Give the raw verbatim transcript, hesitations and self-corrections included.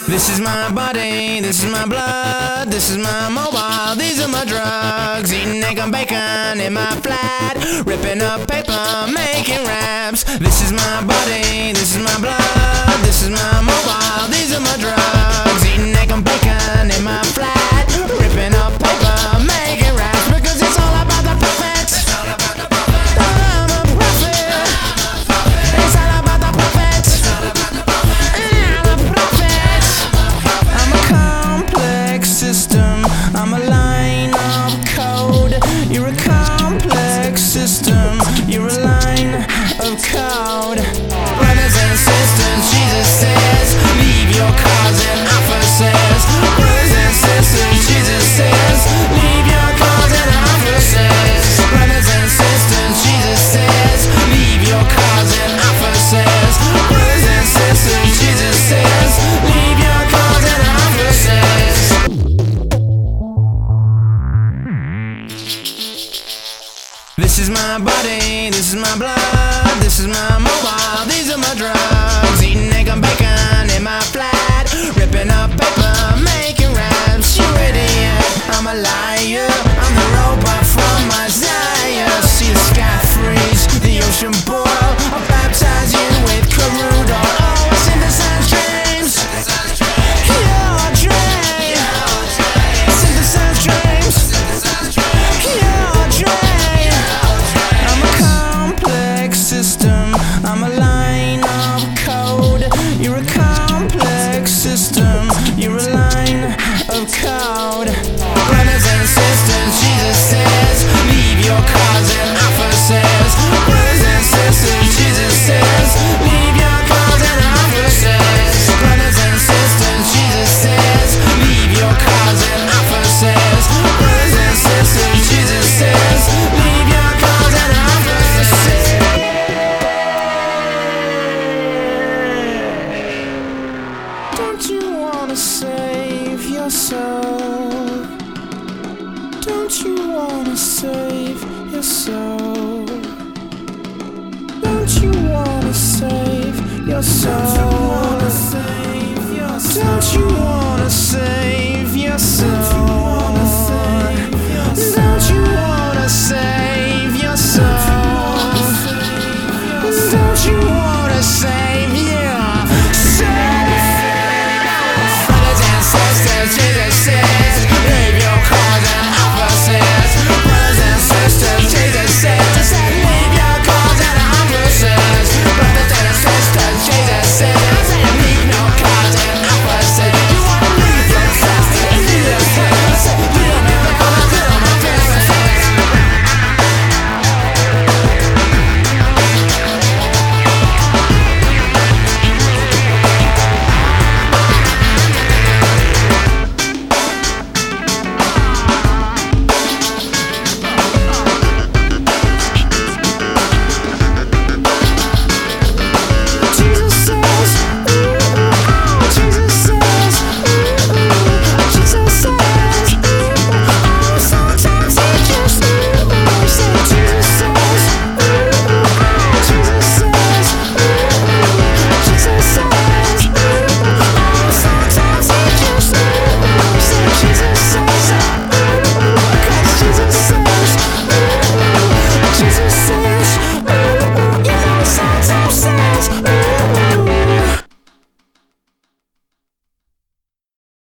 This is my body, this is my blood, this is my mobile, these are my drugs. Eating egg and bacon in my flat, ripping up paper, making raps. This is my body, this is my blood, this is my mobile, these are my drugs. Eating egg and bacon in my flat, ripping up paper, making raps. Because it's all about the profit. It's all about the profit. I'm a prophet. It's all about the profit. It's all about the profit. I'm a prophet. I'm a complex system. I'm a line of code. You're a complex system. You're a line of code. Brothers and sisters, Jesus says, leave your cars and offices. Brothers and sisters, Jesus says, leave your cars and offices. Brothers and sisters, Jesus says, leave your cars and offices. Brothers and sisters, Jesus says, leave your cars and offices. This is my body, this is my blood, this is my mobile, these are my drugs. Eating egg and bacon in my flat, ripping up paper, making raps. You idiot, I'm a liar, I'm the robot from Isaiah. See the sky freeze, the ocean boil, I'll baptize you with crude oil. Oh, I synthesize dreams, your dream, synthesize dreams, your dream. I'm a complex system, I'm a line of code. You're a complex system, you're a line of code. Brothers and sisters, Jesus says, leave your cars and offices. Brothers and sisters, Jesus says, leave your cars and offices. Brothers and sisters, Jesus says, leave your cars and offices. Brothers and sisters, Jesus says, leave your cars and offices. Don't you wanna save your soul? Don't you wanna save your soul? Don't you wanna save your soul?